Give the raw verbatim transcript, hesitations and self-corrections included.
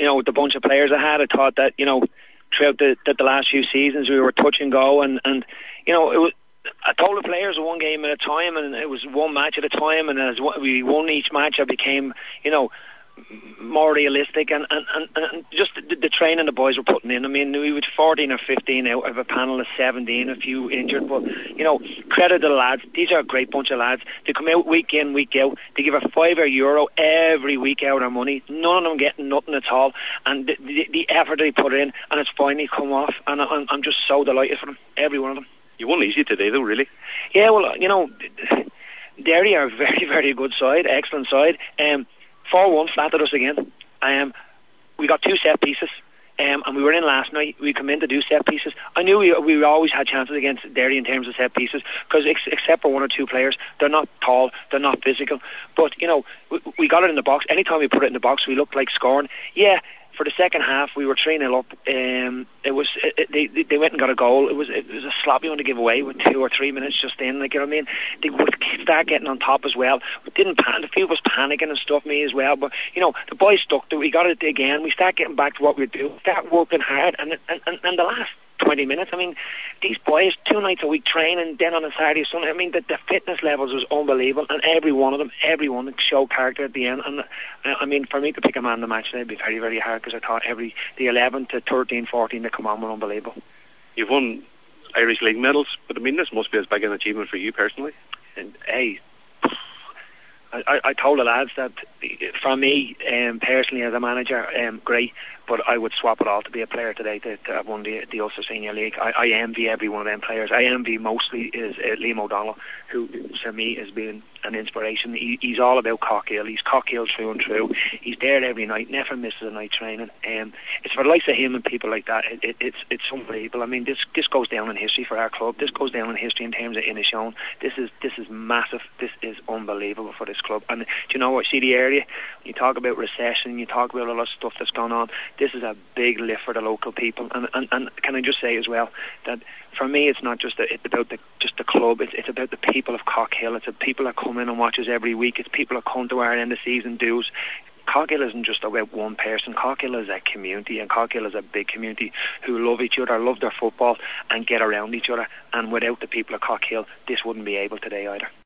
know, the bunch of players I had, I thought that, you know, throughout the, the, the last few seasons we were touch and go, and, and you know, it was, I told the players one game at a time, and it was one match at a time, and as we won each match, I became, you know, more realistic, and, and, and, and just the, the training the boys were putting in. I mean, we were fourteen or fifteen out of a panel of seventeen, a few injured, but, you know, credit to the lads. These are a great bunch of lads. They come out week in, week out. They give a five or euro every week out of their money. None of them getting nothing at all, and the, the, the effort they put in, and it's finally come off, and I'm, I'm just so delighted for them, every one of them. You won easy today, though, really. Yeah, well, you know, Derry are a very, very good side, excellent side. Um, four one flattered us again. Um, we got two set pieces, um, and we were in last night. We come in to do set pieces. I knew we, we always had chances against Derry in terms of set pieces, because ex- except for one or two players, they're not tall, they're not physical. But, you know, we, we got it in the box. Anytime we put it in the box, we looked like scoring. Yeah. For the second half, we were three nil up. Um, it was it, it, they they went and got a goal. It was it was a sloppy one to give away with two or three minutes just in. Like, you know what I mean? They would start getting on top as well. We didn't pan. The field was panicking and stuff, me as well. But, you know, the boys stuck to it. We got it again. We start getting back to what we do. Start working hard, and and and, and the last twenty minutes, I mean, these boys, two nights a week training, then on a Saturday, Sunday, I mean, the, the fitness levels was unbelievable, and every one of them, every one showed character at the end. And uh, I mean, for me to pick a man in the match today would be very, very hard, because I thought every, the eleven to thirteen, fourteen that come on were unbelievable. You've won Irish League medals, but I mean, this must be as big an achievement for you personally. And hey, I, I told the lads that for me, um, personally as a manager, um, great, but I would swap it all to be a player today to, to have won the, the Ulster Senior League. I, I envy every one of them players. I envy mostly is uh, Liam O'Donnell, who to me has been an inspiration. He, he's all about Cockhill. He's Cockhill through and through. He's there every night, never misses a night training. Um, it's for the likes of him and people like that. It, it, it's it's unbelievable. I mean, this this goes down in history for our club. This goes down in history in terms of Inishowen. This is this is massive. This is unbelievable for this club. And do you know what? See the area. When you talk about recession, you talk about a lot of stuff that's gone on. This is a big lift for the local people. And and, and can I just say as well that for me, it's not just a, it's about the just the club. It's it's about the people of Cockhill. It's the people that come in and watch us every week. It's people that come to our end of season dues. Cockhill isn't just about one person. Cockhill is a community, and Cockhill is a big community who love each other, love their football, and get around each other. And without the people of Cockhill, this wouldn't be able today either.